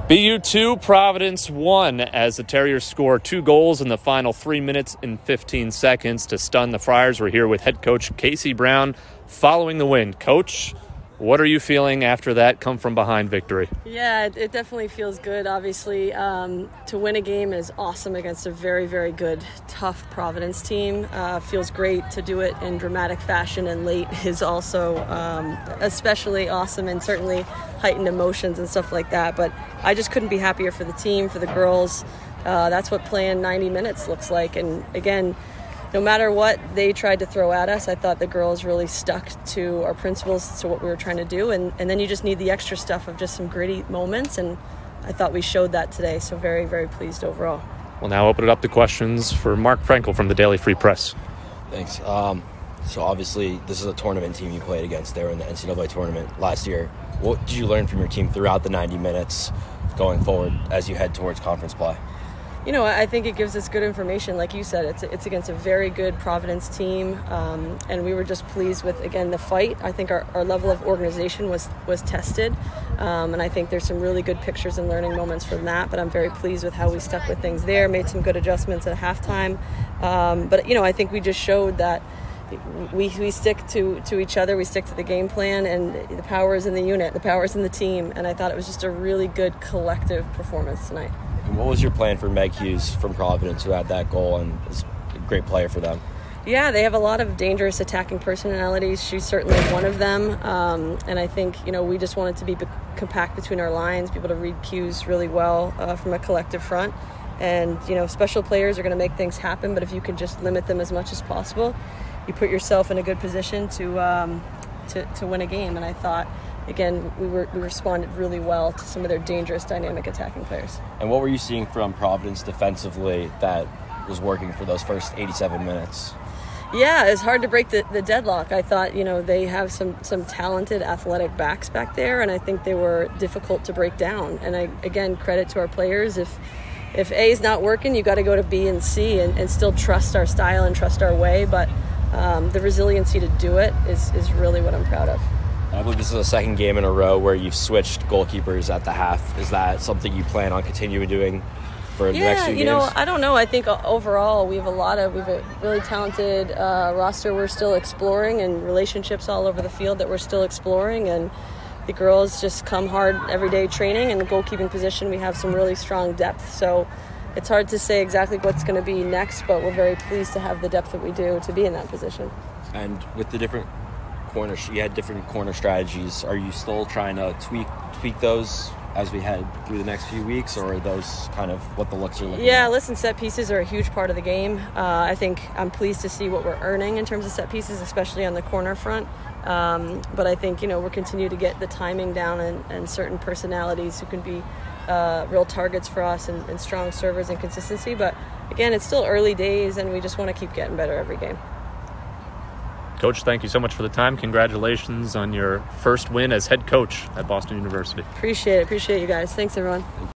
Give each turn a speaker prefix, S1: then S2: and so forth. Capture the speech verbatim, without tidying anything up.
S1: B U two, Providence one, as the Terriers score two goals in the final three minutes and fifteen seconds to stun the Friars. We're here with head coach Casey Brown following the win. Coach, what are you feeling after that come-from-behind victory?
S2: Yeah, it, it definitely feels good. Obviously, um, to win a game is awesome against a very, very good, tough Providence team. Uh, feels great to do it in dramatic fashion and late is also um, especially awesome, and certainly heightened emotions and stuff like that. But I just couldn't be happier for the team, for the girls. Uh, that's what playing ninety minutes looks like. And again, no matter what they tried to throw at us, I thought the girls really stuck to our principles, to what we were trying to do. And, and then you just need the extra stuff of just some gritty moments. And I thought we showed that today. So very, very pleased overall.
S1: We'll now open it up to questions for Mark Frankel from the Daily Free Press.
S3: Thanks. Um, so obviously this is a tournament team you played against. They were in the N C double A tournament last year. What did you learn from your team throughout the ninety minutes going forward as you head towards conference play?
S2: You know, I think it gives us good information. Like you said, it's it's against a very good Providence team, um, and we were just pleased with, again, the fight. I think our, our level of organization was was tested, um, and I think there's some really good pictures and learning moments from that, but I'm very pleased with how we stuck with things there, made some good adjustments at halftime. Um, but, you know, I think we just showed that we we stick to, to each other, we stick to the game plan, and the power is in the unit, the power is in the team, and I thought it was just a really good collective performance tonight.
S3: And what was your plan for Meg Hughes from Providence, who had that goal and is a great player for them?
S2: Yeah, they have a lot of dangerous attacking personalities. She's certainly one of them. Um, and I think, you know, we just wanted to be compact between our lines, be able to read cues really well uh, from a collective front. And, you know, special players are going to make things happen, but if you can just limit them as much as possible, you put yourself in a good position to um, to, to win a game. And I thought, again, we were we responded really well to some of their dangerous, dynamic attacking players.
S3: And what were you seeing from Providence defensively that was working for those first eighty-seven minutes?
S2: Yeah, it's hard to break the, the deadlock. I thought, you know, they have some, some talented athletic backs back there, and I think they were difficult to break down. And, I, again, credit to our players. If if A is not working, you got to go to B and C and, and still trust our style and trust our way. But um, the resiliency to do it is, is really what I'm proud of.
S3: I believe this is the second game in a row where you've switched goalkeepers at the half. Is that something you plan on continuing doing for the
S2: yeah,
S3: next few
S2: games? Yeah, you know, I don't know. I think overall we have a lot of, we have a really talented uh, roster we're still exploring, and relationships all over the field that we're still exploring. And the girls just come hard every day training. In the goalkeeping position, we have some really strong depth. So it's hard to say exactly what's going to be next, but we're very pleased to have the depth that we do to be in that position.
S3: And with the different corner, you had different corner strategies. Are you still trying to tweak tweak those as we head through the next few weeks, or are those kind of what the looks are looking
S2: yeah
S3: at?
S2: Listen, set pieces are a huge part of the game. uh, I think I'm pleased to see what we're earning in terms of set pieces, especially on the corner front, um, but I think, you know, we're continue to get the timing down, and, and certain personalities who can be uh, real targets for us, and, and strong servers and consistency. But again, it's still early days, and we just want to keep getting better every game.
S1: Coach, thank you so much for the time. Congratulations on your first win as head coach at Boston University.
S2: Appreciate it. Appreciate you guys. Thanks, everyone.